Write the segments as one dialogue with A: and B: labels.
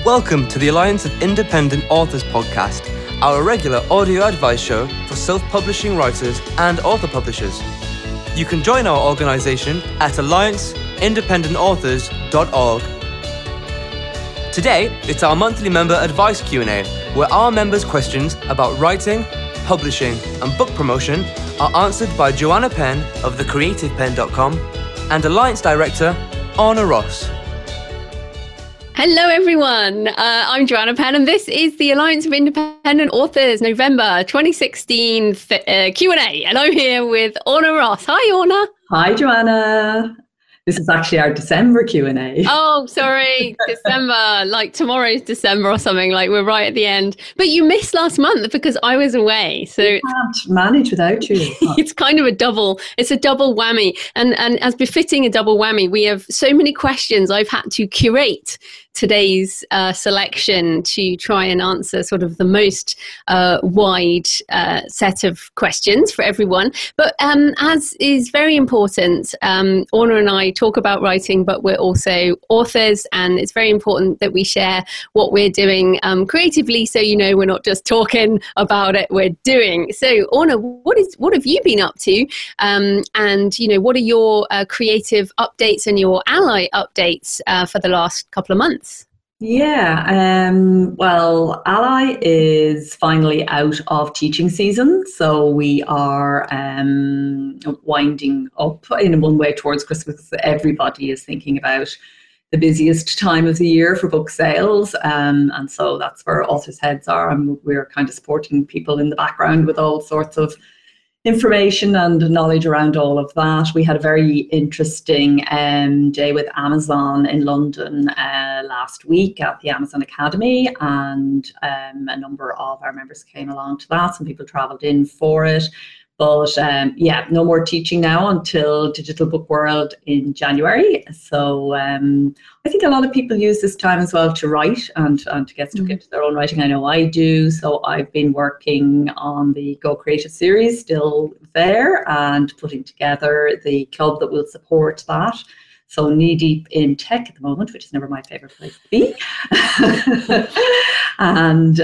A: Welcome to the Alliance of Independent Authors podcast, our regular audio advice show for self-publishing writers and author publishers. You can join our organisation at allianceindependentauthors.org. Today, it's our monthly member advice Q&A, where our members' questions about writing, publishing and book promotion are answered by Joanna Penn of thecreativepenn.com and Alliance Director, Orna Ross.
B: Hello everyone, I'm Joanna Penn and this is the Alliance of Independent Authors November 2016 Q&A, and I'm here with Orna Ross. Hi Orna.
C: Hi Joanna. This is actually our December Q&A.
B: Oh, sorry, December, like tomorrow's December or something, like we're right at the end. But you missed last month because I was away. So
C: we can't manage without you.
B: It's kind of a double whammy. And as befitting a double whammy, we have so many questions. I've had to curate today's selection to try and answer sort of the most wide set of questions for everyone. But as is very important, Orna and I talk about writing, but we're also authors, and it's very important that we share what we're doing creatively, so you know we're not just talking about it, we're doing. So Orna, what have you been up to? And you know, what are your creative updates and your ally updates for the last couple of months?
C: Yeah, well, Ally is finally out of teaching season, so we are winding up in one way towards Christmas. Everybody is thinking about the busiest time of the year for book sales, and so that's where authors' heads are, and we're kind of supporting people in the background with all sorts of information and knowledge around all of that. We had a very interesting day with Amazon in London last week at the Amazon Academy, and a number of our members came along to that. Some people travelled in for it. But yeah, no more teaching now until Digital Book World in January. So I think a lot of people use this time as well to write and to get stuck into their own writing. I know I do. So I've been working on the Go Creative series, still there, and putting together the club that will support that. So knee deep in tech at the moment, which is never my favourite place to be. And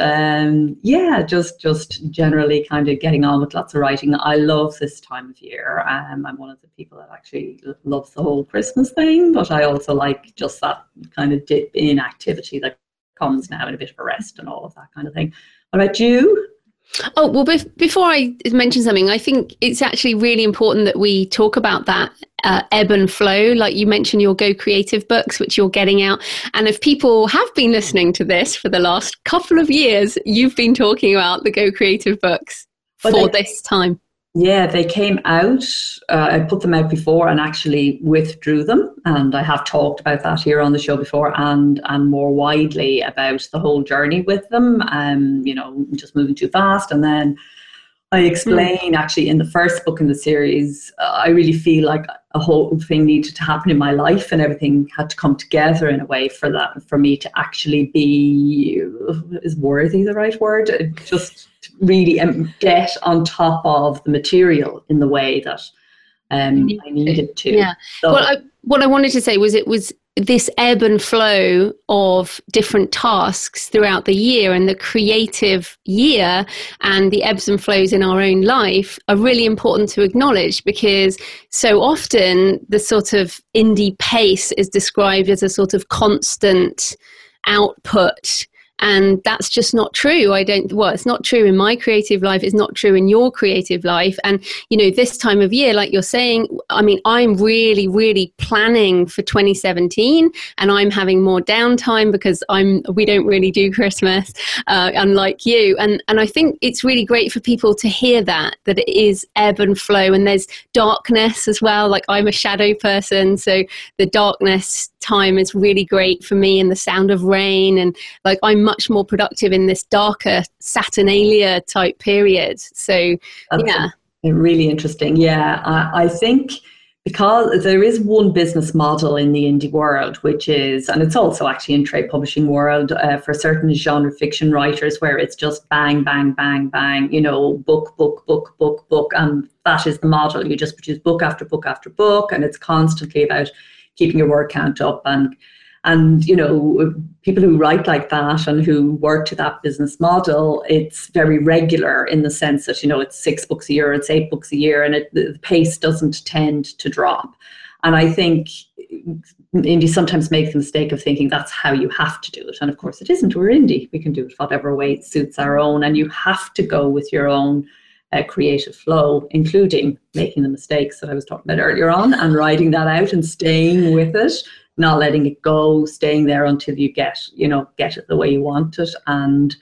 C: yeah, just generally kind of getting on with lots of writing. I love this time of year. I'm one of the people that actually loves the whole Christmas thing, but I also like just that kind of dip in activity that comes now, and a bit of a rest and all of that kind of thing. What about you?
B: Oh, well, before I mention something, I think it's actually really important that we talk about that ebb and flow. Like you mentioned your Go Creative books, which you're getting out. And if people have been listening to this for the last couple of years, you've been talking about the Go Creative books for this time.
C: Yeah, they came out. I put them out before and actually withdrew them. And I have talked about that here on the show before, and more widely about the whole journey with them. You know, just moving too fast. And then I explain actually in the first book in the series, I really feel like a whole thing needed to happen in my life, and everything had to come together in a way for me to actually be, is worthy the right word? Just really get on top of the material in the way that I needed to.
B: Yeah. So, what I wanted to say was it was this ebb and flow of different tasks throughout the year, and the creative year and the ebbs and flows in our own life are really important to acknowledge, because so often the sort of indie pace is described as a sort of constant output. And that's just not true. It's not true in my creative life. It's not true in your creative life. And, you know, this time of year, like you're saying, I mean, I'm really, really planning for 2017, and I'm having more downtime because we don't really do Christmas, unlike you. And I think it's really great for people to hear that it is ebb and flow, and there's darkness as well. Like I'm a shadow person, so the darkness time is really great for me, and the sound of rain, and like I'm much more productive in this darker Saturnalia type period. So yeah,
C: really interesting. Yeah, I think because there is one business model in the indie world, which is, and it's also actually in trade publishing world for certain genre fiction writers, where it's just bang, bang, bang, bang, you know, book, and that is the model. You just produce book after book after book, and it's constantly about keeping your word count up. And, people who write like that and who work to that business model, it's very regular in the sense that, it's 6 books a year, it's 8 books a year, and the pace doesn't tend to drop. And I think indie sometimes make the mistake of thinking that's how you have to do it. And of course it isn't. We're indie. We can do it whatever way it suits our own. And you have to go with your own creative flow, including making the mistakes that I was talking about earlier on and writing that out and staying with it, not letting it go, staying there until you get it the way you want it. And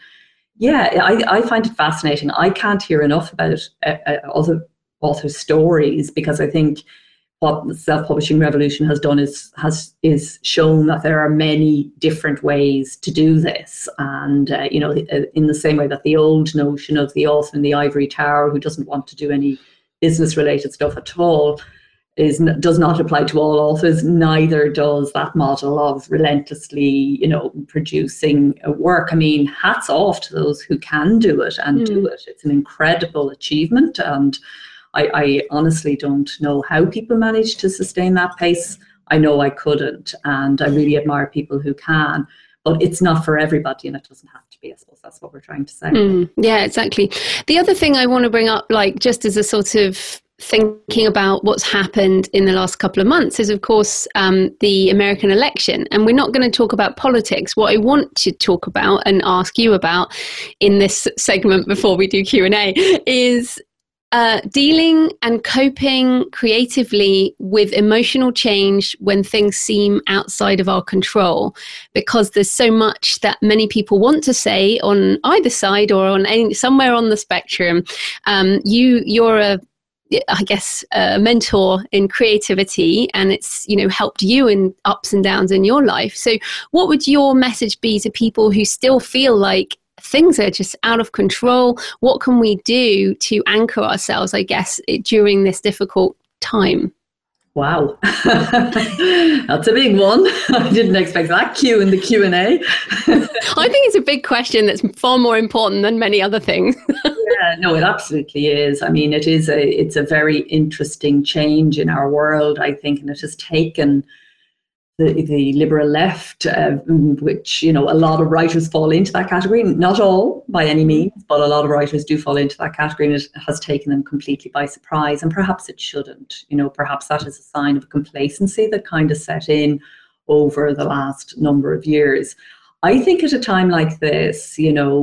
C: I find it fascinating. I can't hear enough about other authors' stories, because I think what the self-publishing revolution has done is shown that there are many different ways to do this. And, in the same way that the old notion of the author in the ivory tower who doesn't want to do any business-related stuff at all does not apply to all authors, neither does that model of relentlessly, producing work. I mean, hats off to those who can do it and do it. It's an incredible achievement. And I honestly don't know how people manage to sustain that pace. I know I couldn't, and I really admire people who can, but it's not for everybody, and it doesn't have to be. I suppose that's what we're trying to say.
B: Yeah, exactly. The other thing I want to bring up, just as a sort of thinking about what's happened in the last couple of months, is of course the American election. And we're not going to talk about politics. What I want to talk about and ask you about in this segment before we do Q&A is dealing and coping creatively with emotional change when things seem outside of our control, because there's so much that many people want to say on either side or on somewhere on the spectrum. You're a mentor in creativity, and it's, helped you in ups and downs in your life. So what would your message be to people who still feel like things are just out of control? What can we do to anchor ourselves, I guess, during this difficult time?
C: Wow, that's a big one. I didn't expect that Q in the Q&A.
B: I think it's a big question that's far more important than many other things.
C: Yeah, no, it absolutely is. I mean, it's a very interesting change in our world, I think, and it has taken the liberal left, which, a lot of writers fall into that category. Not all, by any means, but a lot of writers do fall into that category, and it has taken them completely by surprise. And perhaps it shouldn't. Perhaps that is a sign of complacency that kind of set in over the last number of years. I think at a time like this,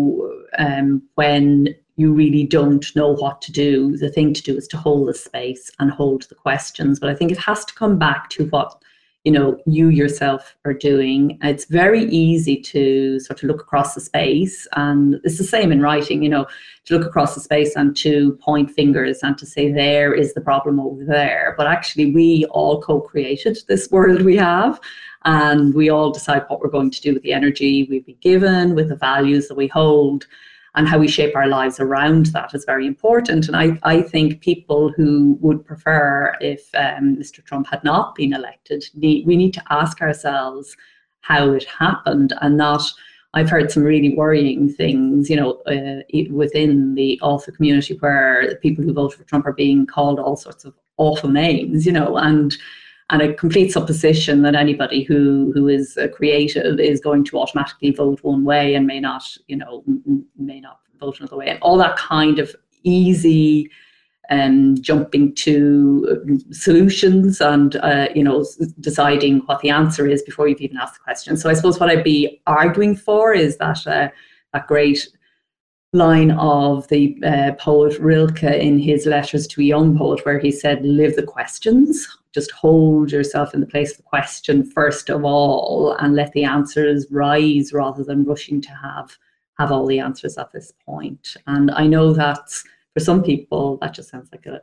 C: when you really don't know what to do, the thing to do is to hold the space and hold the questions. But I think it has to come back to what you yourself are doing. It's very easy to sort of look across the space, and it's the same in writing, to look across the space and to point fingers and to say, there is the problem over there. But actually, we all co-created this world we have, and we all decide what we're going to do with the energy we've been given, with the values that we hold. And how we shape our lives around that is very important. And I think people who would prefer if Mr. Trump had not been elected, we need to ask ourselves how it happened, and not, I've heard some really worrying things, within the author community, where the people who voted for Trump are being called all sorts of awful names, and a complete supposition that anybody who is creative is going to automatically vote one way and may not vote another way, and all that kind of easy jumping to solutions and deciding what the answer is before you've even asked the question. So I suppose what I'd be arguing for is that that great line of the poet Rilke in his Letters to a Young Poet, where he said, live the questions. Just hold yourself in the place of the question first of all, and let the answers rise rather than rushing to have all the answers at this point. And I know that for some people that just sounds like a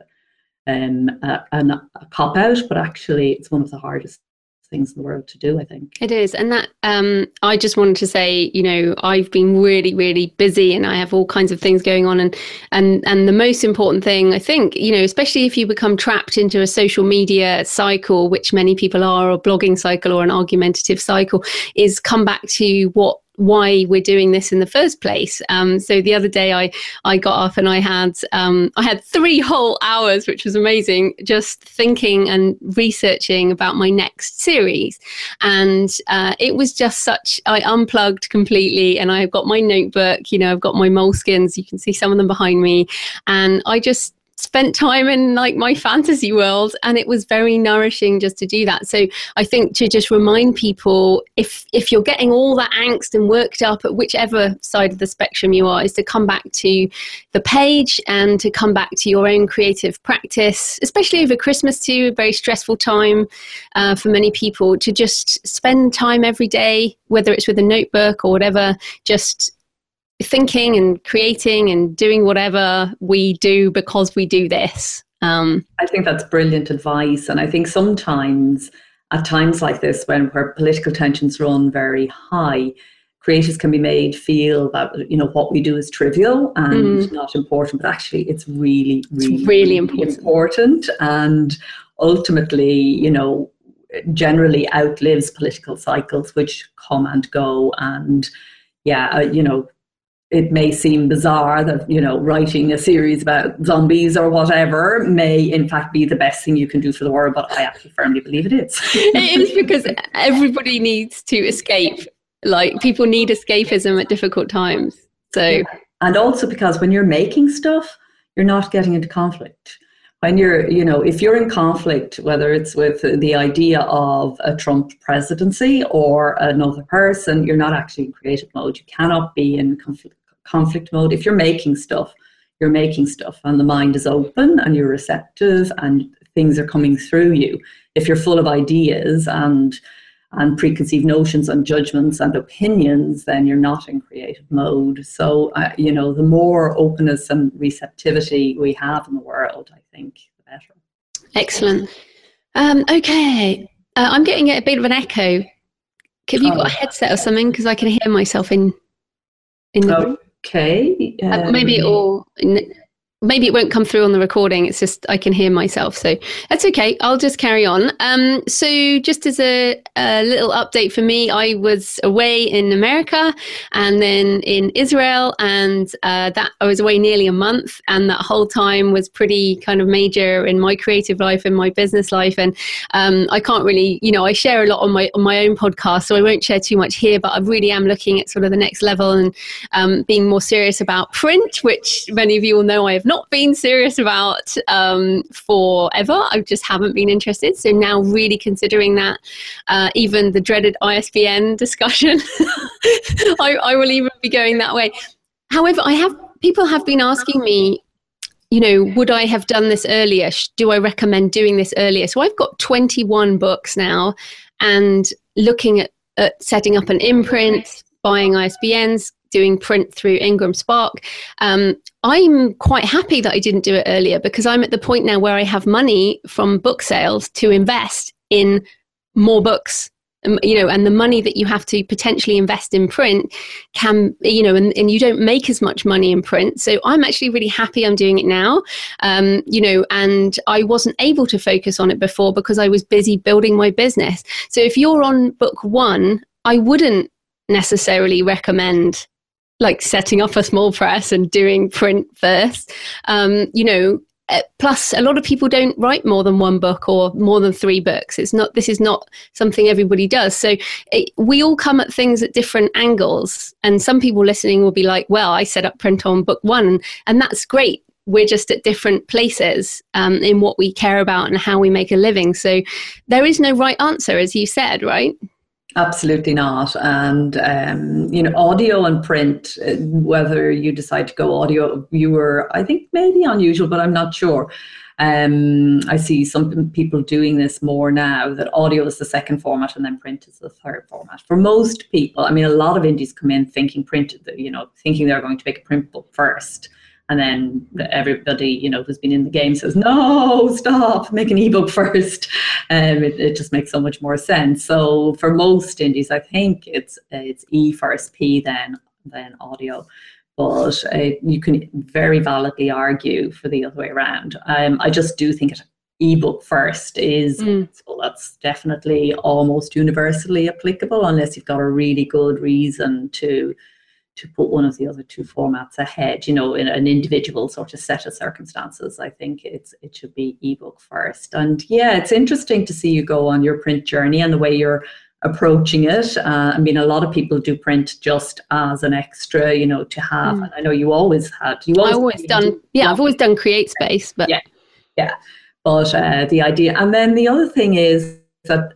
C: cop-out, but actually it's one of the hardest things in the world to do, I think.
B: It is. And that I just wanted to say, I've been really, really busy, and I have all kinds of things going on. And the most important thing, I think, especially if you become trapped into a social media cycle, which many people are, or blogging cycle, or an argumentative cycle, is come back to what why we're doing this in the first place. So the other day I got up and I had 3 whole hours, which was amazing, just thinking and researching about my next series. And it was just I unplugged completely, and I've got my notebook, I've got my moleskins, you can see some of them behind me, and I just spent time in like my fantasy world, and it was very nourishing just to do that. So I think to just remind people, if you're getting all that angst and worked up at whichever side of the spectrum you are, is to come back to the page and to come back to your own creative practice, especially over Christmas too, a very stressful time for many people, to just spend time every day, whether it's with a notebook or whatever, just thinking and creating and doing whatever we do because we do this.
C: I think that's brilliant advice. And I think sometimes at times like this, where political tensions run very high, creatives can be made feel that, what we do is trivial and not important, but actually it's really important. And ultimately, generally outlives political cycles, which come and go. And it may seem bizarre that, writing a series about zombies or whatever may in fact be the best thing you can do for the world, but I actually firmly believe it is.
B: It is, because everybody needs to escape. Like, people need escapism at difficult times. So, yeah.
C: And also because when you're making stuff, you're not getting into conflict. When you're, if you're in conflict, whether it's with the idea of a Trump presidency or another person, you're not actually in creative mode. You cannot be in conflict mode. If you're making stuff, and the mind is open and you're receptive and things are coming through you. If you're full of ideas and preconceived notions and judgments and opinions, then you're not in creative mode. So, the more openness and receptivity we have in the world, I think, the better.
B: Excellent. Okay. I'm getting a bit of an echo. Have you got a headset or something? Because I can hear myself in the room.
C: Okay.
B: Maybe it won't come through on the recording. It's just I can hear myself. So that's okay. I'll just carry on. So just as a little update for me, I was away in America and then in Israel, and that I was away nearly a month, and that whole time was pretty kind of major in my creative life and my business life. And I can't really, I share a lot on my own podcast, so I won't share too much here, but I really am looking at sort of the next level and being more serious about print, which many of you will know I have not been serious about forever. I just haven't been interested. So now really considering that, even the dreaded ISBN discussion, I will even be going that way. However, people have been asking me, would I have done this earlier? Do I recommend doing this earlier? So I've got 21 books now, and looking at setting up an imprint, buying ISBNs, doing print through Ingram Spark. I'm quite happy that I didn't do it earlier, because I'm at the point now where I have money from book sales to invest in more books, and the money that you have to potentially invest in print can, and you don't make as much money in print. So I'm actually really happy I'm doing it now, and I wasn't able to focus on it before because I was busy building my business. So if you're on book 1, I wouldn't necessarily recommend like setting up a small press and doing print first. Plus a lot of people don't write more than 1 book or more than 3 books. This is not something everybody does. So we all come at things at different angles, and some people listening will be like, well, I set up print on book 1, and that's great. We're just at different places in what we care about and how we make a living. So there is no right answer, as you said, right?
C: Absolutely not. And, audio and print, whether you decide to go audio viewer, I think maybe unusual, but I'm not sure. I see some people doing this more now, that audio is the second format and then print is the third format. For most people, a lot of indies come in thinking thinking they're going to make a print book first. And then everybody, who's been in the game says, no, stop, make an ebook first. It just makes so much more sense. So for most indies, I think it's E first, P then audio. But you can very validly argue for the other way around. I just do think it ebook first is, well, that's definitely almost universally applicable, unless you've got a really good reason to put one of the other two formats ahead, in an individual sort of set of circumstances. I think it should be ebook first. And yeah, it's interesting to see you go on your print journey and the way you're approaching it. I mean, a lot of people do print just as an extra, to have. And I know you always had.
B: I've always done CreateSpace, but
C: yeah. But the idea, and then the other thing is that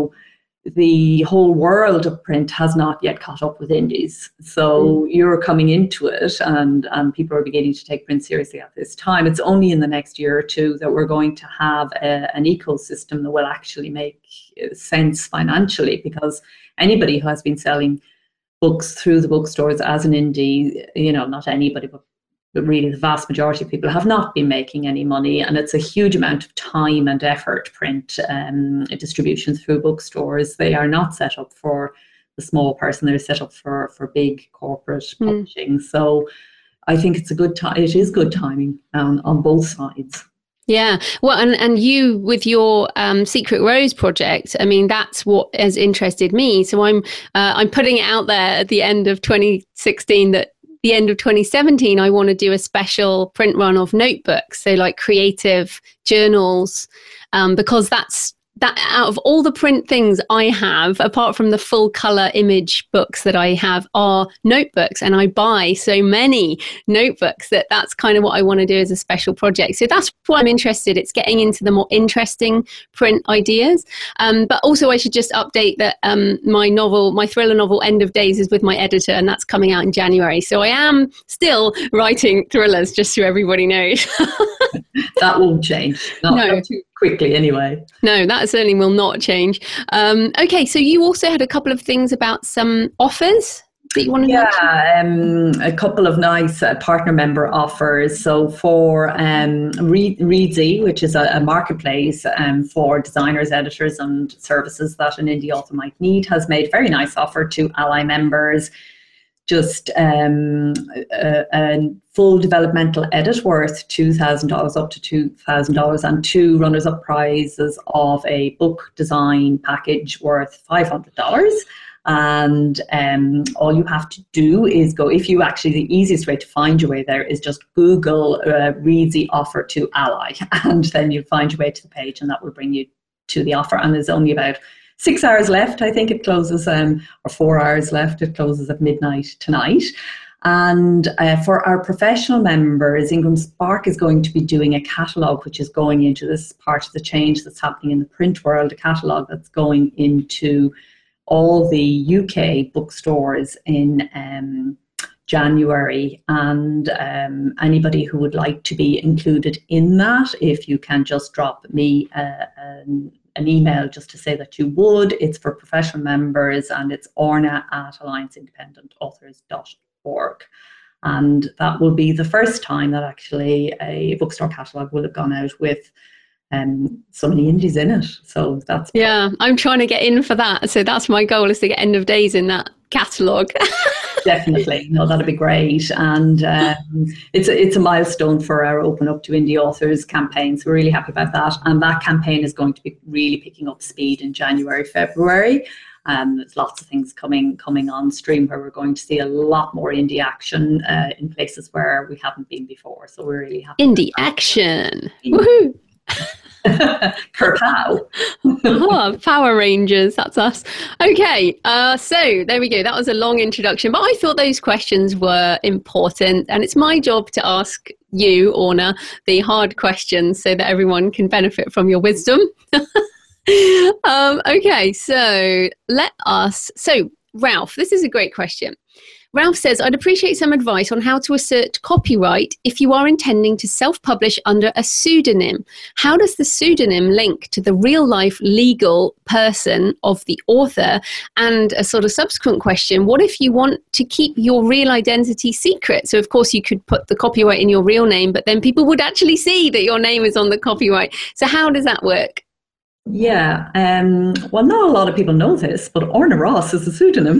C: the whole world of print has not yet caught up with indies. So you're coming into it, and people are beginning to take print seriously at this time. It's only in the next year or two that we're going to have an ecosystem that will actually make sense financially, because anybody who has been selling books through the bookstores as an indie, not anybody, but really the vast majority of people have not been making any money, and it's a huge amount of time and effort. Print distribution through bookstores, they are not set up for the small person, they're set up for big corporate publishing. So I think it's it is good timing on both sides.
B: Yeah, well, and you with your Secret Rose project, I mean, that's what has interested me. So I'm putting it out there at the end of 2016 that the end of 2017, I want to do a special print run of notebooks, so like creative journals, because that out of all the print things I have, apart from the full color image books that I have, are notebooks, and I buy so many notebooks that's kind of what I want to do as a special project. So that's what I'm interested. It's getting into the more interesting print ideas. But also I should just update that my thriller novel End of Days is with my editor, and that's coming out in January. So I am still writing thrillers, just so everybody knows.
C: That won't change. Not too quickly anyway. No,
B: that certainly will not change. Okay, so you also had a couple of things about some offers that you want to mention?
C: A couple of nice partner member offers. So for Readsy, which is a marketplace for designers, editors and services that an indie author might need, has made a very nice offer to Ally members. Just a full developmental edit worth $2,000 up to $2,000, and 2 runners-up prizes of a book design package worth $500. And all you have to do is go, the easiest way to find your way there is just Google Readsy offer to Ally, and then you'll find your way to the page, and that will bring you to the offer. And there's only about 6 hours left. I think it closes, or 4 hours left. It closes at midnight tonight. And for our professional members, Ingram Spark is going to be doing a catalogue, which is going into this part of the change that's happening in the print world, a catalogue that's going into all the UK bookstores in January. And anybody who would like to be included in that, if you can just drop me an email just to say that you would. It's for professional members, and it's orna@allianceindependentauthors.org. And that will be the first time that actually a bookstore catalogue will have gone out with so many indies in it. So that's...
B: Yeah, I'm trying to get in for that. So that's my goal, is to get End of Days in that catalogue.
C: Definitely. No, that'd be great. And it's a milestone for our Open Up to Indie Authors campaign. So we're really happy about that. And that campaign is going to be really picking up speed in January, February. There's lots of things coming on stream where we're going to see a lot more indie action in places where we haven't been before. So we're really happy.
B: Indie action. Woohoo!
C: Kerpow.
B: Oh, Power Rangers, that's us. Okay, so there we go. That was a long introduction, but I thought those questions were important, and it's my job to ask you, Orna, the hard questions so that everyone can benefit from your wisdom. Okay, so Ralph, this is a great question. Ralph says, I'd appreciate some advice on how to assert copyright if you are intending to self-publish under a pseudonym. How does the pseudonym link to the real-life legal person of the author? And a sort of subsequent question, what if you want to keep your real identity secret? So, of course, you could put the copyright in your real name, but then people would actually see that your name is on the copyright. So how does that work?
C: Yeah, well, not a lot of people know this, but Orna Ross is a pseudonym.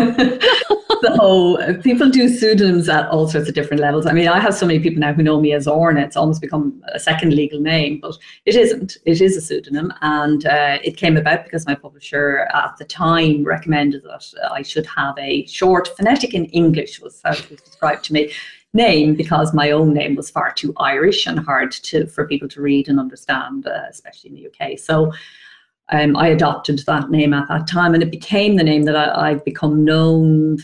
C: So people do pseudonyms at all sorts of different levels. I mean, I have so many people now who know me as Orna, it's almost become a second legal name, but it isn't. It is a pseudonym, and it came about because my publisher at the time recommended that I should have a short, phonetic in English was how it was described to me, name, because my own name was far too Irish and hard for people to read and understand, especially in the UK. So I adopted that name at that time, and it became the name that I've become known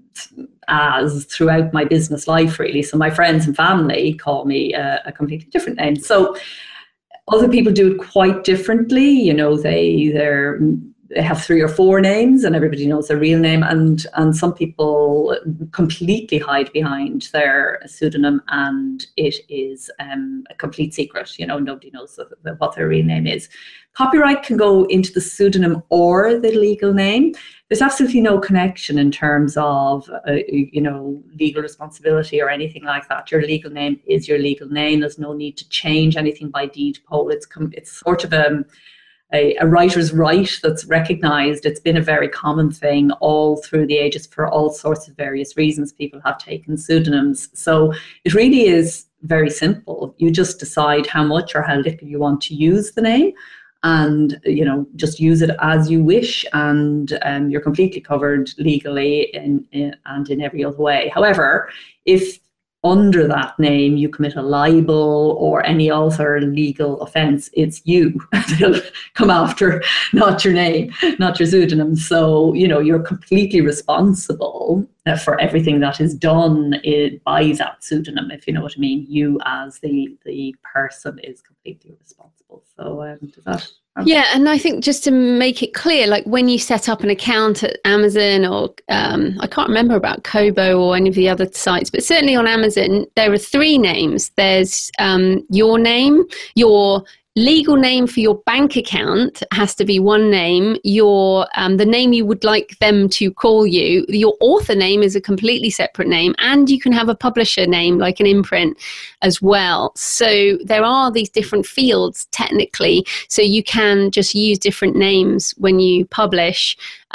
C: as throughout my business life, really. So my friends and family call me a completely different name. So other people do it quite differently. You know, they have 3 or 4 names and everybody knows their real name, and some people completely hide behind their pseudonym, and it is a complete secret. You know, nobody knows what their real name is. Copyright can go into the pseudonym or the legal name. There's absolutely no connection in terms of you know, legal responsibility or anything like that. Your legal name is your legal name. There's no need to change anything by deed poll. It's sort of a writer's right that's recognized. It's been a very common thing all through the ages for all sorts of various reasons. People have taken pseudonyms. So it really is very simple. You just decide how much or how little you want to use the name, and, you know, just use it as you wish, and you're completely covered legally and in every other way. However, if under that name you commit a libel or any other legal offence, it's you they'll come after, not your name, not your pseudonym. So, you know, you're completely responsible for everything that is done by that pseudonym, if you know what I mean. You as the person is completely responsible. So does that...
B: Yeah, and I think just to make it clear, like when you set up an account at Amazon or I can't remember about Kobo or any of the other sites, but certainly on Amazon, there are 3 names. There's your name, your legal name for your bank account has to be one name. Your the name you would like them to call you. Your author name is a completely separate name, and you can have a publisher name like an imprint as well. So there are these different fields technically, so you can just use different names when you publish.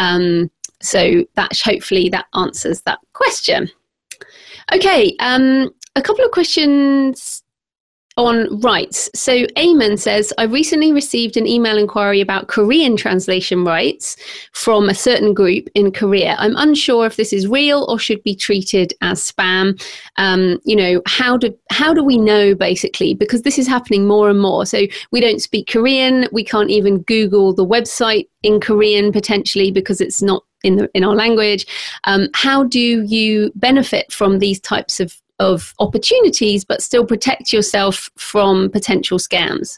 B: So that hopefully that answers that question. Okay, a couple of questions on rights. So Eamon says, I recently received an email inquiry about Korean translation rights from a certain group in Korea. I'm unsure if this is real or should be treated as spam. You know, how do we know, basically, because this is happening more and more. So we don't speak Korean. We can't even Google the website in Korean potentially because it's not in our language. How do you benefit from these types of opportunities but still protect yourself from potential scams?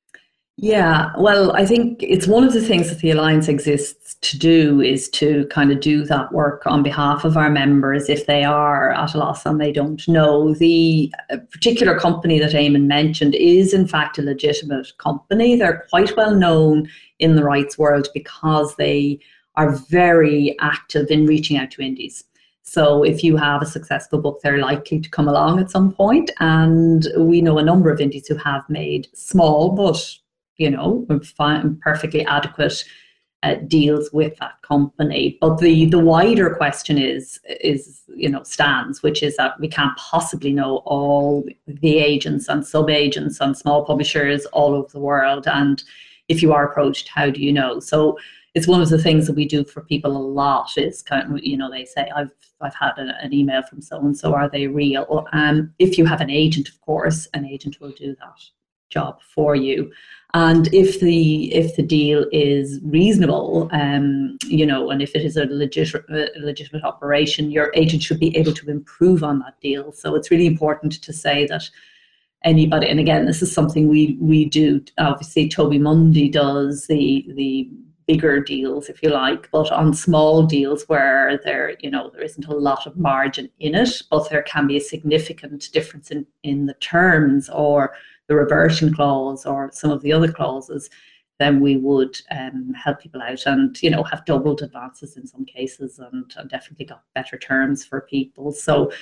C: Yeah, well, I think it's one of the things that the Alliance exists to do, is to kind of do that work on behalf of our members if they are at a loss and they don't know. The particular company that Eamon mentioned is in fact a legitimate company. They're quite well known in the rights world because they are very active in reaching out to indies. So if you have a successful book, they're likely to come along at some point. And we know a number of indies who have made small, but, you know, perfectly adequate deals with that company. But the wider question is, you know, stands, which is that we can't possibly know all the agents and sub-agents and small publishers all over the world. And if you are approached, how do you know? So it's one of the things that we do for people a lot, is kind of, you know, they say, I've had an email from so-and-so, are they real? If you have an agent, of course, an agent will do that job for you. And if the deal is reasonable, you know, and if it is a legitimate operation, your agent should be able to improve on that deal. So it's really important to say that anybody, and again, this is something we do, obviously Toby Mundy does the bigger deals, if you like, but on small deals where there isn't a lot of margin in it, but there can be a significant difference in the terms or the reversion clause or some of the other clauses, then we would help people out and, you know, have doubled advances in some cases and definitely got better terms for people. So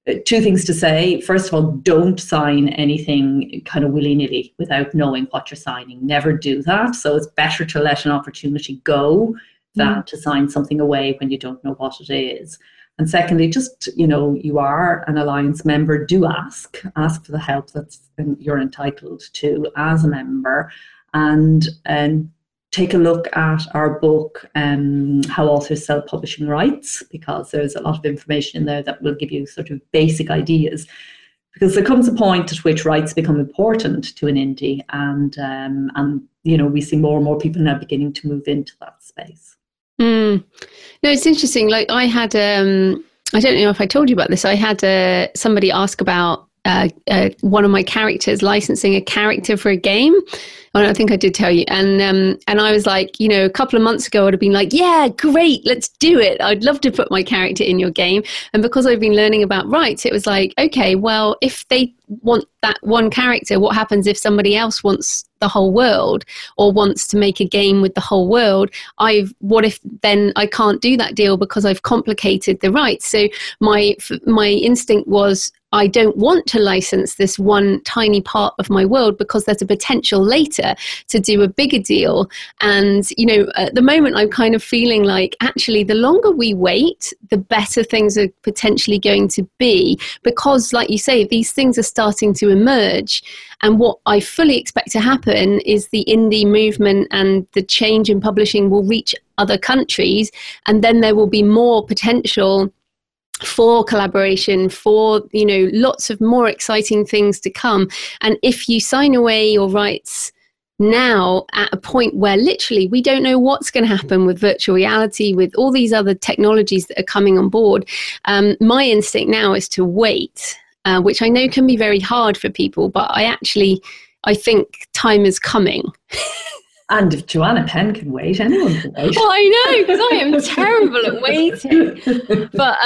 C: two things to say. First of all, don't sign anything kind of willy-nilly without knowing what you're signing. Never do that. So it's better to let an opportunity go than to sign something away when you don't know what it is. And secondly, just, you are an Alliance member, do ask for the help you're entitled to as a member, and take a look at our book, How Authors Sell Publishing Rights, because there's a lot of information in there that will give you sort of basic ideas. Because there comes a point at which rights become important to an indie, and we see more and more people now beginning to move into that space.
B: No, it's interesting. Like I had, I don't know if I told you about this. I had somebody ask about one of my characters, licensing a character for a game. I think I did tell you. And I was like, a couple of months ago, I'd have been like, yeah, great, let's do it. I'd love to put my character in your game. And because I've been learning about rights, it was like, okay, well, if they want that one character, what happens if somebody else wants the whole world or wants to make a game with the whole world? What if then I can't do that deal because I've complicated the rights? So my instinct was, I don't want to license this one tiny part of my world because there's a potential later to do a bigger deal. And, at the moment I'm kind of feeling like actually the longer we wait, the better things are potentially going to be, because like you say, these things are starting to emerge. And what I fully expect to happen is the indie movement and the change in publishing will reach other countries, and then there will be more potential for collaboration, for lots of more exciting things to come. And if you sign away your rights now at a point where literally we don't know what's going to happen with virtual reality, with all these other technologies that are coming on board, my instinct now is to wait, which I know can be very hard for people, but I think time is coming.
C: And if Joanna Penn can wait, anyone can wait.
B: Well, I know, because I am terrible at waiting. But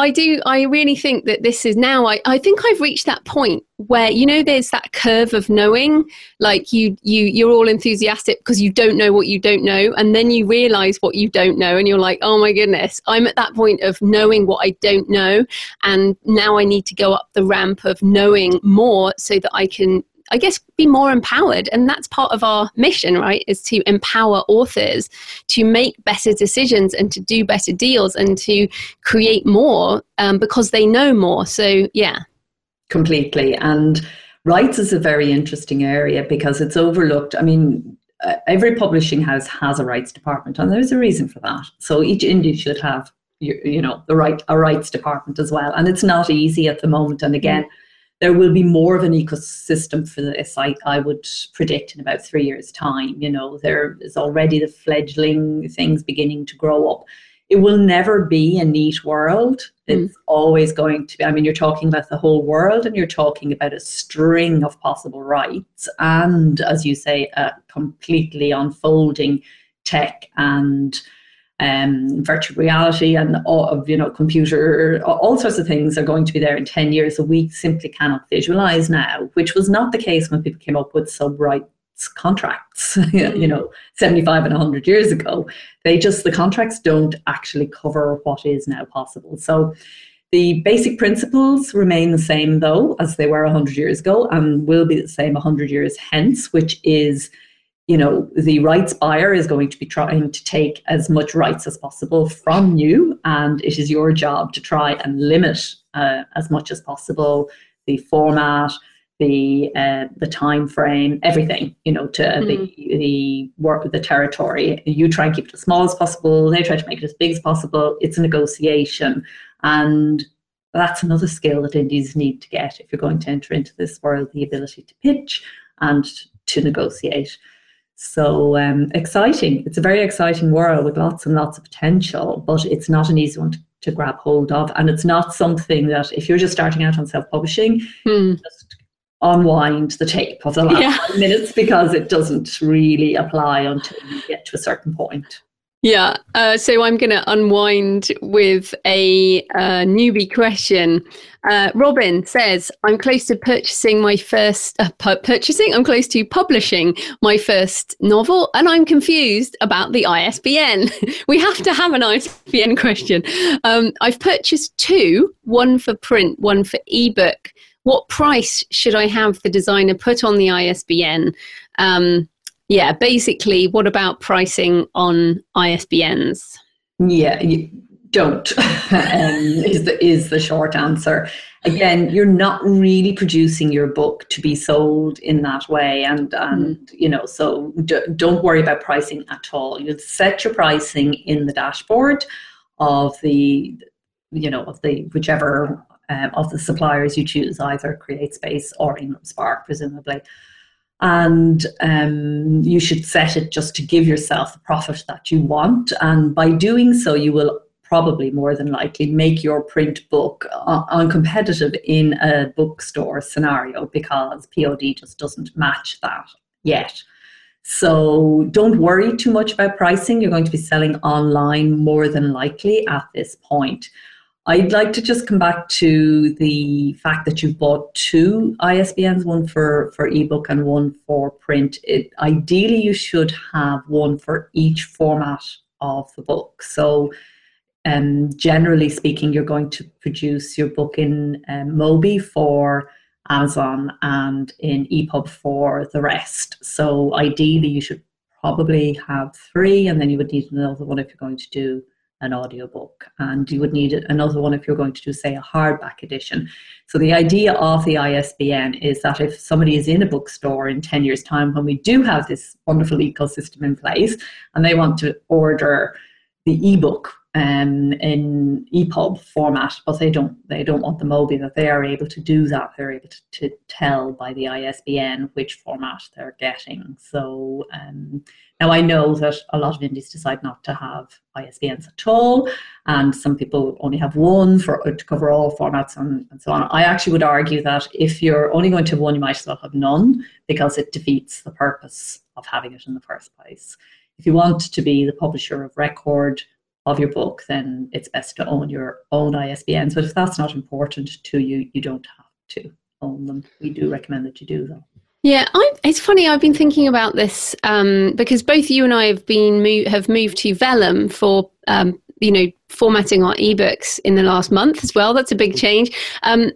B: I really think that this is now, I think I've reached that point where, there's that curve of knowing, like you're all enthusiastic because you don't know what you don't know. And then you realize what you don't know and you're like, oh my goodness, I'm at that point of knowing what I don't know. And now I need to go up the ramp of knowing more so that I can, I guess, be more empowered. And that's part of our mission, right, is to empower authors to make better decisions and to do better deals and to create more because they know more. So, yeah. Completely.
C: And rights is a very interesting area because it's overlooked. I mean, every publishing house has a rights department, and there's a reason for that. So each indie should have, a rights department as well. And it's not easy at the moment. And again, there will be more of an ecosystem for this, I would predict, in about 3 years' time. There is already the fledgling things beginning to grow up. It will never be a neat world. It's always going to be, you're talking about the whole world, and you're talking about a string of possible rights. And as you say, a completely unfolding tech and virtual reality and computer, all sorts of things are going to be there in 10 years that we simply cannot visualize now, which was not the case when people came up with sub-rights contracts, 75 and 100 years ago. The contracts don't actually cover what is now possible. So the basic principles remain the same, though, as they were 100 years ago, and will be the same 100 years hence, which is, the rights buyer is going to be trying to take as much rights as possible from you, and it is your job to try and limit as much as possible the format, the time frame, everything, to the work with the territory. You try and keep it as small as possible. They try to make it as big as possible. It's a negotiation, and that's another skill that indies need to get if you're going to enter into this world: the ability to pitch and to negotiate. So exciting. It's a very exciting world with lots and lots of potential, but it's not an easy one to grab hold of. And it's not something that, if you're just starting out on self-publishing, just unwind the tape of the last 5 minutes, because it doesn't really apply until you get to a certain point.
B: Yeah, so I'm going to unwind with a newbie question. Robin says, I'm close to purchasing my first, I'm close to publishing my first novel, and I'm confused about the ISBN. We have to have an ISBN question. I've purchased two, one for print, one for ebook. What price should I have the designer put on the ISBN? Yeah, basically, what about pricing on ISBNs?
C: Yeah, you don't, is the short answer. Again, you're not really producing your book to be sold in that way. And so don't worry about pricing at all. You'll set your pricing in the dashboard of the whichever of the suppliers you choose, either CreateSpace or IngramSpark, presumably. And you should set it just to give yourself the profit that you want. And by doing so, you will probably more than likely make your print book uncompetitive in a bookstore scenario, because POD just doesn't match that yet. So don't worry too much about pricing. You're going to be selling online more than likely at this point. I'd like to just come back to the fact that you bought two ISBNs, one for ebook and one for print. Ideally, you should have one for each format of the book. So generally speaking, you're going to produce your book in Mobi for Amazon and in EPUB for the rest. So ideally, you should probably have three, and then you would need another one if you're going to do an audiobook, and you would need another one if you're going to do, say, a hardback edition. So the idea of the ISBN is that if somebody is in a bookstore in 10 years' time, when we do have this wonderful ecosystem in place, and they want to order the ebook in EPUB format, but they don't want the Mobi, that they are able to do that. They're able to tell by the ISBN which format they're getting. So now I know that a lot of indies decide not to have ISBNs at all, and some people only have one to cover all formats and so on. I actually would argue that if you're only going to have one, you might as well have none, because it defeats the purpose of having it in the first place. If you want to be the publisher of record of your book, then it's best to own your own ISBNs. But if that's not important to you, you don't have to own them. We do recommend that you do, though.
B: Yeah, it's funny. I've been thinking about this because both you and I have moved to Vellum for formatting our ebooks in the last month as well. That's a big change. And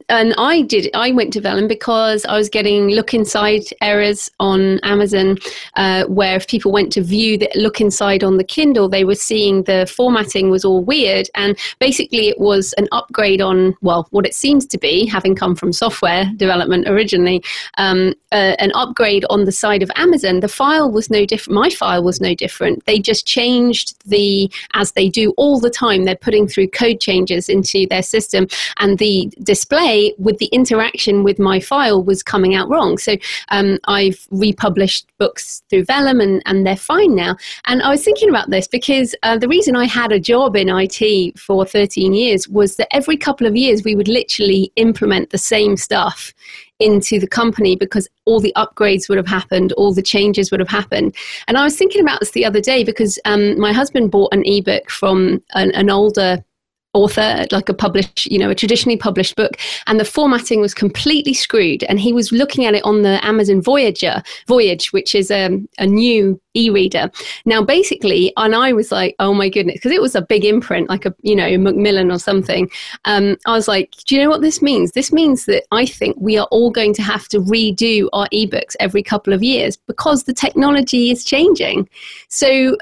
B: I went to Vellum because I was getting look inside errors on Amazon, where if people went to view the look inside on the Kindle, they were seeing the formatting was all weird. And basically it was an upgrade on, well, what it seems to be, having come from software development originally, an upgrade on the side of Amazon. The file was no different. My file was no different. They just changed as they do all the time, they're putting through code changes into their system, and the display with the interaction with my file was coming out wrong. So I've republished books through Vellum, and they're fine now. And I was thinking about this because the reason I had a job in IT for 13 years was that every couple of years we would literally implement the same stuff into the company, because all the upgrades would have happened, all the changes would have happened. And I was thinking about this the other day because my husband bought an ebook from an older author, like a traditionally published book, and the formatting was completely screwed. And he was looking at it on the Amazon Voyage, which is a new e-reader. Now, basically, and I was like, oh my goodness, because it was a big imprint, like a Macmillan or something. I was like, do you know what this means? This means that I think we are all going to have to redo our ebooks every couple of years because the technology is changing. So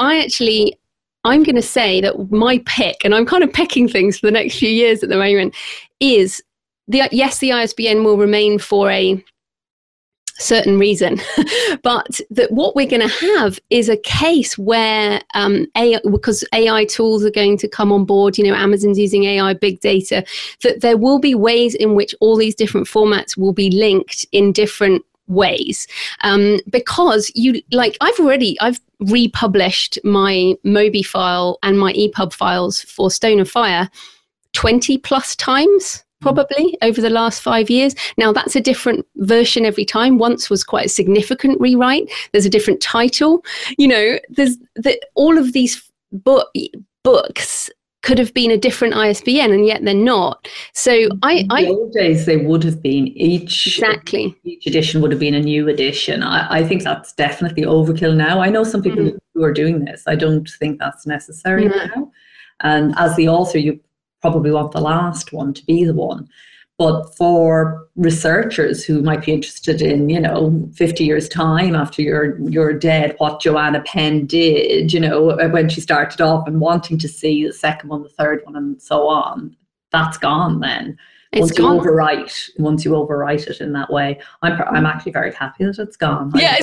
B: I'm going to say that my pick, and I'm kind of picking things for the next few years at the moment, is the ISBN will remain for a certain reason, but that what we're going to have is a case where because AI tools are going to come on board, Amazon's using AI, big data, that there will be ways in which all these different formats will be linked in different ways, because I've republished my Mobi file and my EPUB files for Stone of Fire 20 plus times probably over the last 5 years. Now that's a different version every time. Once was quite a significant rewrite. There's a different title. There's all of these books could have been a different ISBN, and yet they're not. So
C: in the old days, they would have been each edition would have been a new edition. I think that's definitely overkill now. I know some people who are doing this. I don't think that's necessary now. And as the author, you probably want the last one to be the one. But for researchers who might be interested in, 50 years' time after you're dead, what Joanna Penn did, when she started off and wanting to see the second one, the third one, and so on, that's gone then. Once you overwrite it in that way, I'm actually very happy that it's gone.
B: Yeah,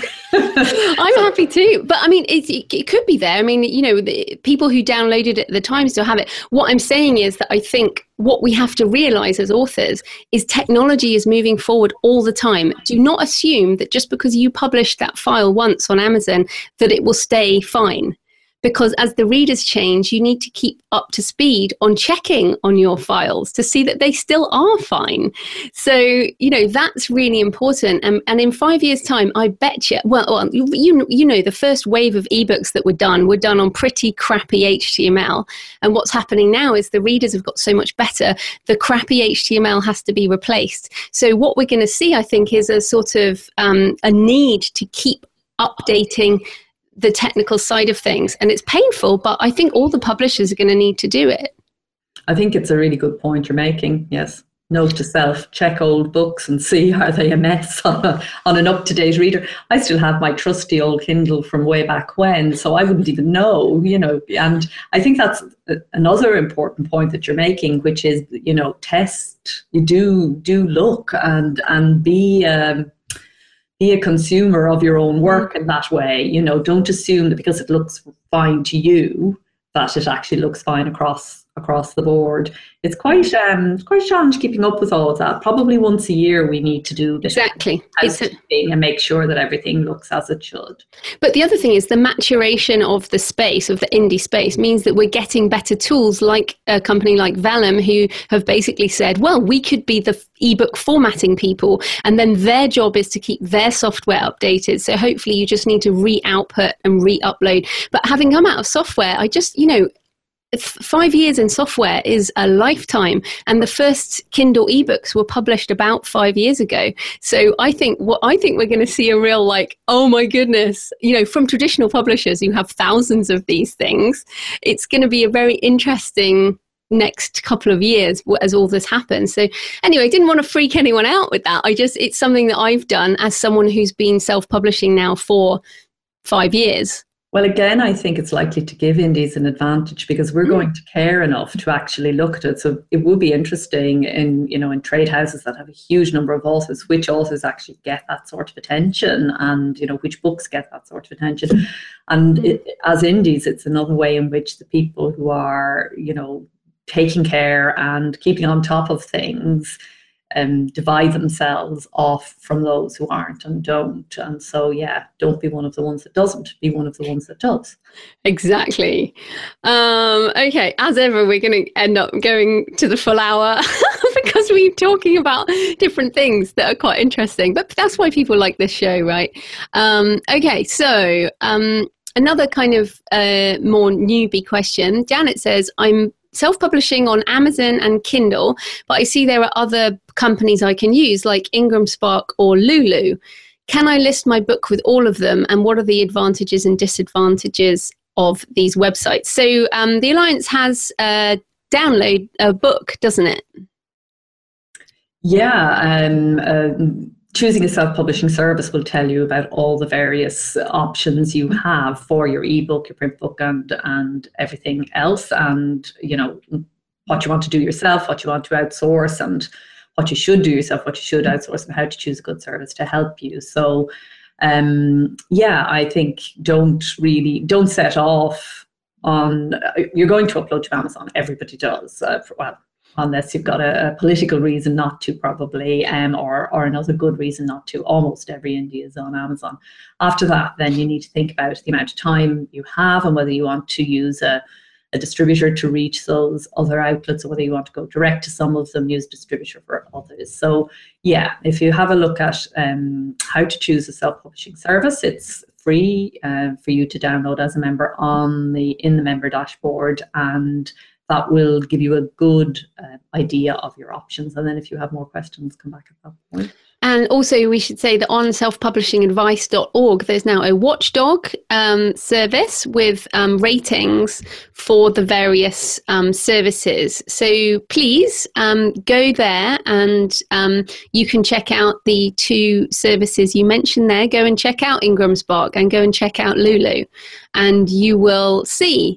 B: I'm happy too. But I mean, it could be there. I mean, the people who downloaded it at the time still have it. What I'm saying is that I think what we have to realize as authors is technology is moving forward all the time. Do not assume that just because you published that file once on Amazon that it will stay fine. Because as the readers change, you need to keep up to speed on checking on your files to see that they still are fine. So, that's really important. And in 5 years' time, I bet you, the first wave of ebooks that were done on pretty crappy HTML. And what's happening now is the readers have got so much better, the crappy HTML has to be replaced. So what we're going to see, I think, is a sort of a need to keep updating the technical side of things. And it's painful, but I think all the publishers are going to need to do it.
C: I think it's a really good point you're making. Yes. Note to self, check old books and see, are they a mess on an up-to-date reader? I still have my trusty old Kindle from way back when, so I wouldn't even know, and I think that's another important point that you're making, which is, test, you do look and be a consumer of your own work in that way. Don't assume that because it looks fine to you that it actually looks fine across the board. It's quite a challenge keeping up with all of that. Probably once a year we need to do this and make sure that everything looks as it should.
B: But the other thing is the maturation of the space, of the indie space, means that we're getting better tools, like a company like Vellum, who have basically said, well, we could be the ebook formatting people, and then their job is to keep their software updated. So hopefully you just need to re-output and re-upload. But having come out of software, I just, 5 years in software is a lifetime, and the first Kindle ebooks were published about 5 years ago. So I think we're going to see a real oh my goodness, from traditional publishers who have thousands of these things. It's going to be a very interesting next couple of years as all this happens. So anyway, I didn't want to freak anyone out with that. It's something that I've done as someone who's been self-publishing now for 5 years.
C: Well, again, I think it's likely to give indies an advantage because we're going to care enough to actually look at it. So it will be interesting in trade houses that have a huge number of authors, which authors actually get that sort of attention, and which books get that sort of attention. And as indies, it's another way in which the people who are taking care and keeping on top of things divide themselves off from those who aren't and don't. And so, don't be one of the ones that doesn't, be one of the ones that does.
B: Exactly. Okay, as ever, we're going to end up going to the full hour because we're talking about different things that are quite interesting. But that's why people like this show, right? Okay, so another kind of more newbie question. Janet says, I'm self-publishing on Amazon and Kindle, but I see there are other companies I can use like Ingram Spark or Lulu. Can I list my book with all of them, and what are the advantages and disadvantages of these websites? So the Alliance has download a book, doesn't it?
C: Yeah, choosing a self-publishing service will tell you about all the various options you have for your ebook, your print book, and everything else, and what you want to do yourself, what you want to outsource, and what you should do yourself, what you should outsource, and how to choose a good service to help you. So I think don't set off on, you're going to upload to Amazon. Everybody does. Unless you've got a political reason not to, probably, or another good reason not to. Almost every indie is on Amazon. After that, then you need to think about the amount of time you have and whether you want to use a distributor to reach those other outlets, or whether you want to go direct to some of them, use distributor for others. So if you have a look at how to choose a self-publishing service, it's free for you to download as a member in the member dashboard, and that will give you a good idea of your options. And then if you have more questions, come back at that point.
B: And also, we should say that on selfpublishingadvice.org, there's now a watchdog service with ratings for the various services. So please go there, and you can check out the 2 services you mentioned there. Go and check out Ingram Spark and go and check out Lulu, and you will see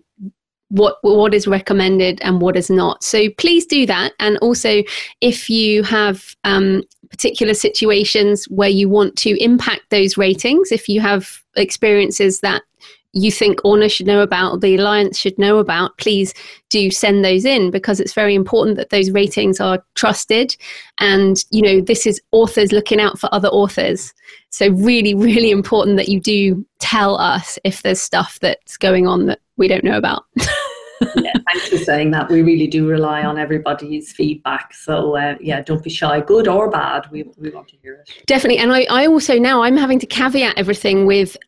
B: what is recommended and what is not. So please do that. And also, if you have particular situations where you want to impact those ratings, if you have experiences that you think Orna should know about, the Alliance should know about, please do send those in, because it's very important that those ratings are trusted. And, this is authors looking out for other authors. So really, really important that you do tell us if there's stuff that's going on that we don't know about.
C: Yeah, thanks for saying that. We really do rely on everybody's feedback. So don't be shy, good or bad. We want to hear it.
B: Definitely. And I also now I'm having to caveat everything with,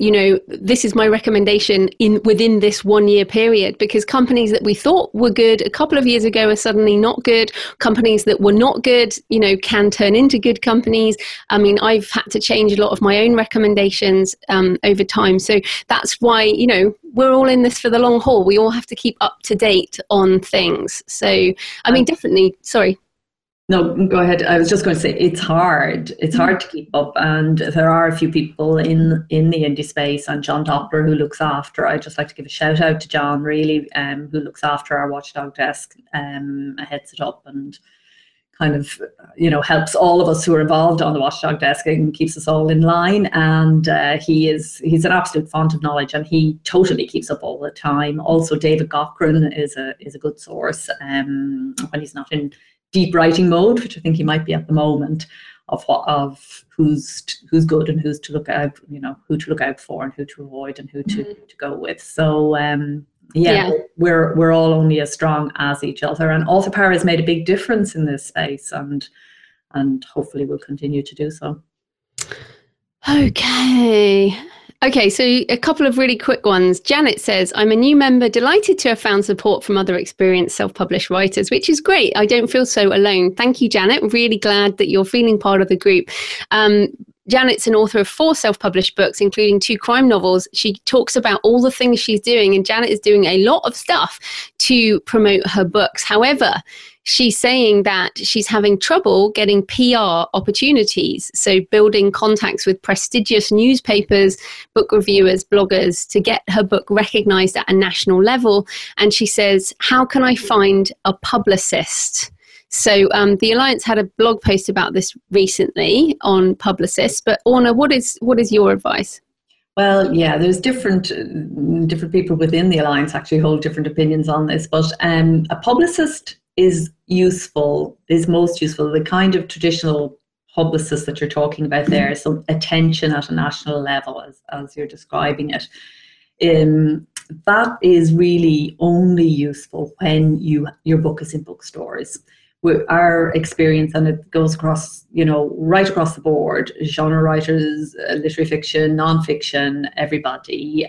B: this is my recommendation within this 1 year period, because companies that we thought were good a couple of years ago are suddenly not good. Companies that were not good, can turn into good companies. I mean, I've had to change a lot of my own recommendations over time. So that's why, we're all in this for the long haul. We all have to keep up to date on things. So, I mean, definitely, sorry.
C: No, go ahead. I was just going to say it's hard. It's hard to keep up. And there are a few people in the indie space, and John Doppler, who looks after, I'd just like to give a shout out to John, really, who looks after our Watchdog desk, heads it up and kind of, helps all of us who are involved on the Watchdog desk and keeps us all in line. And he's an absolute font of knowledge, and he totally keeps up all the time. Also, David Cochran is a good source when he's not in deep writing mode, which I think he might be at the moment, of who's good and who's to look out, who to look out for and who to avoid and who to go with. So we're all only as strong as each other, and Author Power has made a big difference in this space, and hopefully will continue to do so.
B: Okay, so a couple of really quick ones. Janet says, I'm a new member, delighted to have found support from other experienced self-published writers, which is great. I don't feel so alone. Thank you, Janet. Really glad that you're feeling part of the group. Janet's an author of 4 self-published books, including 2 crime novels. She talks about all the things she's doing, and Janet is doing a lot of stuff to promote her books. However, she's saying that she's having trouble getting PR opportunities, so building contacts with prestigious newspapers, book reviewers, bloggers, to get her book recognized at a national level. And she says, how can I find a publicist? So the Alliance had a blog post about this recently on publicists, but Orna, what is your advice?
C: Well, yeah, there's different people within the Alliance actually hold different opinions on this, but a publicist is most useful, the kind of traditional publicist that you're talking about there, so attention at a national level, as you're describing it. That is really only useful when your book is in bookstores. Our experience, and it goes across, right across the board, genre writers, literary fiction, non-fiction, everybody,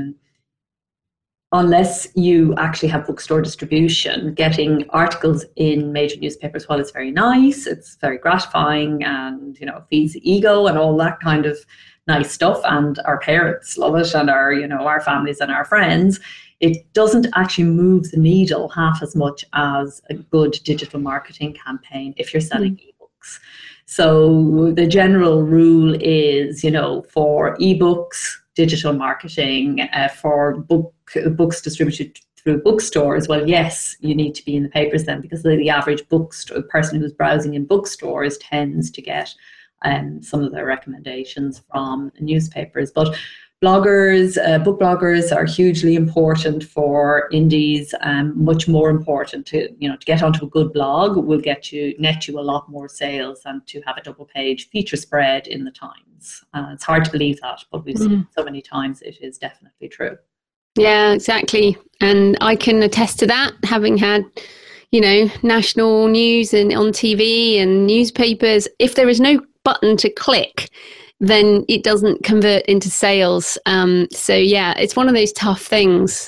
C: unless you actually have bookstore distribution, getting articles in major newspapers, while it's very nice, it's very gratifying, and, feeds the ego and all that kind of nice stuff, and our parents love it, and our families and our friends, it doesn't actually move the needle half as much as a good digital marketing campaign if you're selling ebooks. So the general rule is, for ebooks, digital marketing, for books distributed through bookstores, well, yes, you need to be in the papers then, because the average person who's browsing in bookstores tends to get some of their recommendations from newspapers. But bloggers, book bloggers are hugely important for indies. Much more important to get onto a good blog will net you a lot more sales than to have a double page feature spread in the Times. It's hard to believe that, but we've seen it so many times. It is definitely true.
B: Yeah, exactly. And I can attest to that, having had, national news and on TV and newspapers. If there is no button to click, then it doesn't convert into sales. So yeah, it's one of those tough things.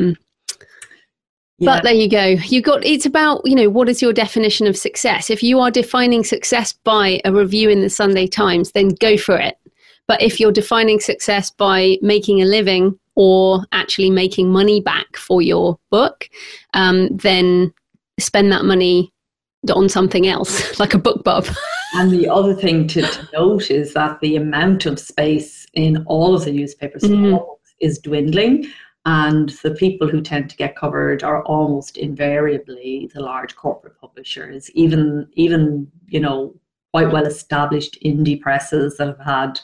B: But there you go. It's about, what is your definition of success? If you are defining success by a review in the Sunday Times, then go for it. But if you're defining success by making a living or actually making money back for your book, then spend that money on something else, like a BookBub.
C: And the other thing to note is that the amount of space in all of the newspapers is dwindling. And the people who tend to get covered are almost invariably the large corporate publishers, even quite well established indie presses that have had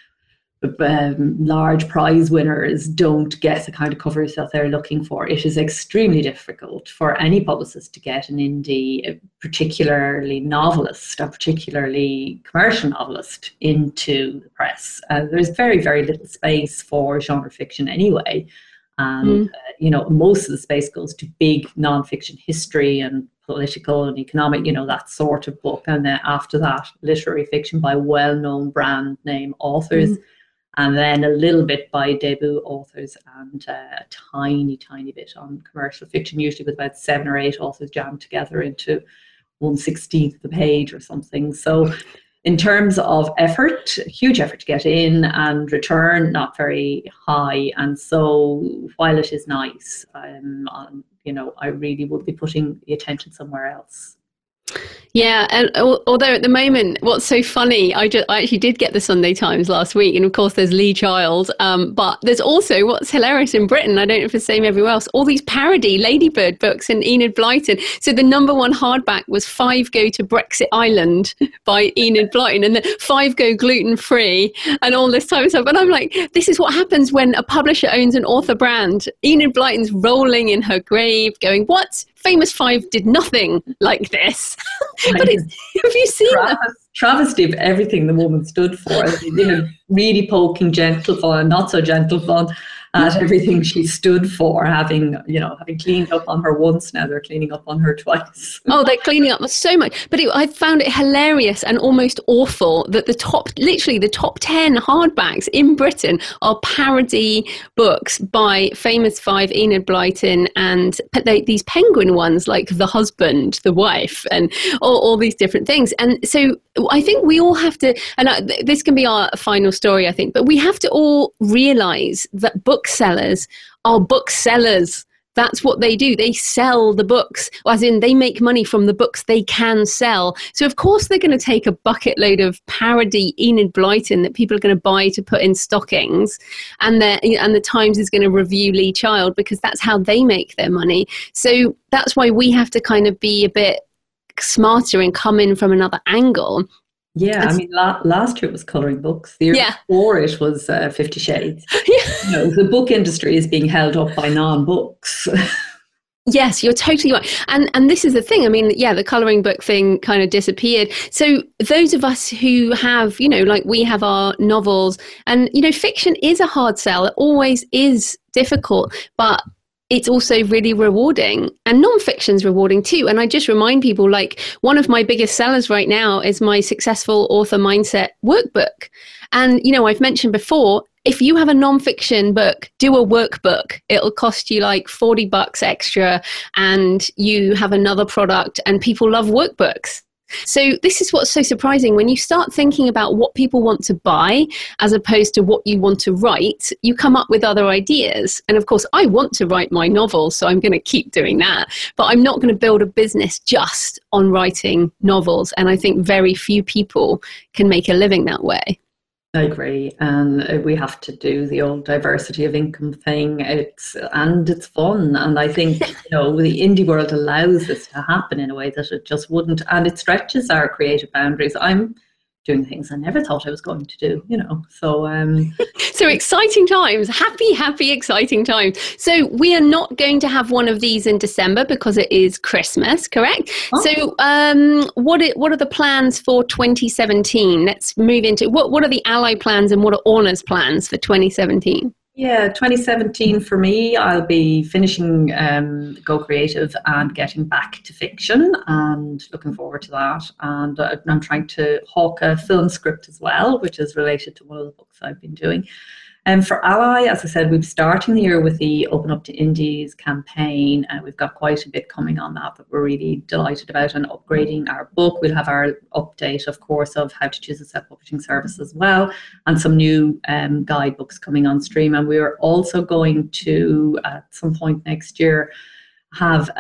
C: large prize winners don't get the kind of coverage that they're looking for. It is extremely difficult for any publicist to get an indie, particularly novelist, a particularly commercial novelist, into the press. There's very, very little space for genre fiction anyway. And, most of the space goes to big nonfiction history and political and economic, that sort of book. And then after that, literary fiction by well-known brand name authors. And then a little bit by debut authors and a tiny, tiny bit on commercial fiction, usually with about 7 or 8 authors jammed together into 1/16 of the page or something. So in terms of effort, huge effort to get in, and return not very high. And so while it is nice, I really would be putting the attention somewhere else.
B: Yeah, and although at the moment, what's so funny, I actually did get the Sunday Times last week, and of course there's Lee Child, but there's also, what's hilarious in Britain, I don't know if it's the same everywhere else, all these parody Ladybird books and Enid Blyton. So the #1 hardback was 5 Go to Brexit Island by Enid Blyton, and then 5 Go Gluten Free, and all this type of stuff. And I'm like, this is what happens when a publisher owns an author brand. Enid Blyton's rolling in her grave going, what? Famous 5 did nothing like this. But have you seen that?
C: Travesty of everything the woman stood for. Really poking gentle fun, not so gentle fun at everything she stood for, having cleaned up on her once, now they're cleaning up on her twice.
B: Oh, they're cleaning up so much. But I found it hilarious and almost awful that the top 10 hardbacks in Britain are parody books by Famous 5, Enid Blyton, and these Penguin ones like The Husband, The Wife, and all these different things. And so I think we all have to, and this can be our final story, I think, but we have to all realize that booksellers are booksellers. That's what they do. They sell the books, as in they make money from the books they can sell. So of course they're going to take a bucket load of parody Enid Blyton that people are going to buy to put in stockings, and the Times is going to review Lee Child because that's how they make their money. So that's why we have to kind of be a bit smarter and come in from another angle.
C: Yeah, I mean, last year it was colouring books. The year before it was 50 Shades. Yeah. The book industry is being held up by non-books.
B: Yes, you're totally right. And this is the thing. I mean, the colouring book thing kind of disappeared. So those of us who have, like we have our novels, and, fiction is a hard sell. It always is difficult, but it's also really rewarding, and non-fiction's rewarding too. And I just remind people, like, one of my biggest sellers right now is my Successful Author Mindset workbook. And, I've mentioned before, if you have a non-fiction book, do a workbook. It'll cost you like $40 extra, and you have another product, and people love workbooks. So this is what's so surprising. When you start thinking about what people want to buy as opposed to what you want to write, you come up with other ideas. And of course, I want to write my novel, so I'm going to keep doing that. But I'm not going to build a business just on writing novels. And I think very few people can make a living that way.
C: I agree, and we have to do the old diversity of income thing. It's fun, and I think the indie world allows this to happen in a way that it just wouldn't, and it stretches our creative boundaries. I'm doing things I never thought I was going to do,
B: So exciting times, happy, exciting times. So we are not going to have one of these in December because it is Christmas, correct? Oh. So what are the plans for 2017? Let's move into, what are the Ally plans and what are Orna's plans for 2017?
C: Yeah, 2017 for me, I'll be finishing Go Creative and getting back to fiction, and looking forward to that. And I'm trying to hawk a film script as well, which is related to one of the books I've been doing. And for Ally, as I said, we're starting the year with the Open Up to Indies campaign, and we've got quite a bit coming on that we're really delighted about, and upgrading our book. We'll have our update, of course, of how to choose a self-publishing service as well, and some new guidebooks coming on stream. And we're also going to, at some point next year, have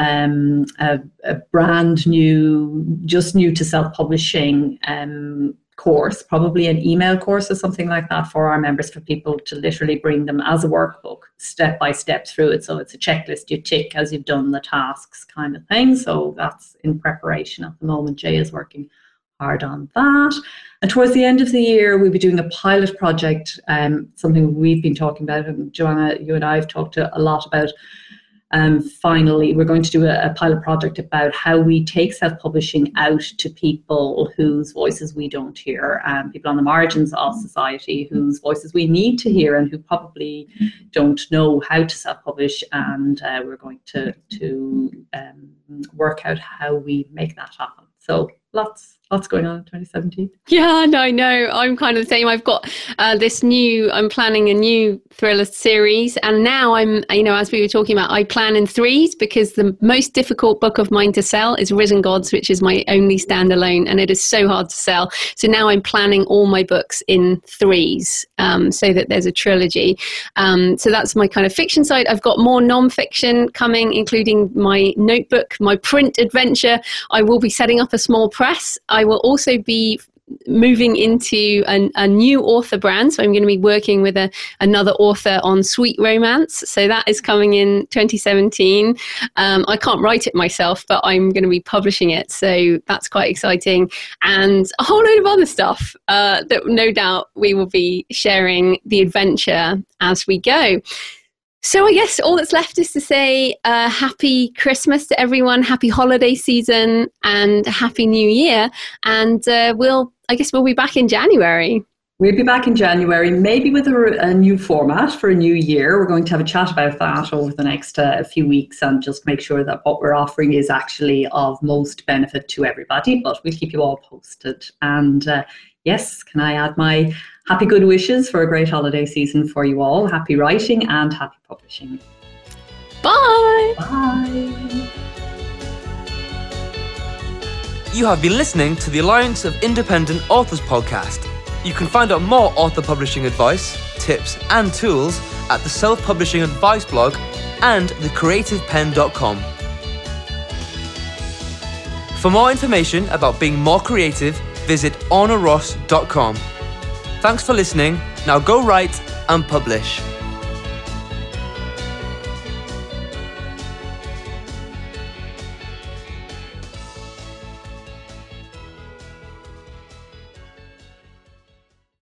C: a brand new, just new to self-publishing course, probably an email course or something like that for our members, for people to literally bring them as a workbook, step by step through it. So it's a checklist you tick as you've done the tasks kind of thing. So that's in preparation at the moment. Jay is working hard on that. And towards the end of the year, we'll be doing a pilot project, something we've been talking about, and Joanna, you and I have talked a lot about. Finally, we're going to do a pilot project about how we take self-publishing out to people whose voices we don't hear, people on the margins of society whose voices we need to hear and who probably don't know how to self-publish. And we're going to work out how we make that happen. So lots going on in 2017.
B: Yeah, no, I know. I'm kind of the same. I've got I'm planning a new thriller series. And now I'm, as we were talking about, I plan in threes, because the most difficult book of mine to sell is Risen Gods, which is my only standalone. And it is so hard to sell. So now I'm planning all my books in threes, so that there's a trilogy. So that's my kind of fiction side. I've got more non-fiction coming, including my notebook, my print adventure. I will be setting up a small press. I will also be moving into a new author brand. So I'm going to be working with another author on sweet romance. So that is coming in 2017. I can't write it myself, but I'm going to be publishing it. So that's quite exciting. And a whole load of other stuff that no doubt we will be sharing the adventure as we go. So I guess all that's left is to say happy Christmas to everyone, happy holiday season, and happy New Year. And we'll be back in January.
C: We'll be back in January, maybe with a new format for a new year. We're going to have a chat about that over the next few weeks, and just make sure that what we're offering is actually of most benefit to everybody. But we'll keep you all posted. And yes, can I add my happy good wishes for a great holiday season for you all. Happy writing and happy publishing.
B: Bye.
C: Bye.
A: You have been listening to the Alliance of Independent Authors podcast. You can find out more author publishing advice, tips and tools at the Self Publishing Advice blog and thecreativepen.com. For more information about being more creative, visit ornaross.com. Thanks for listening. Now go write and publish.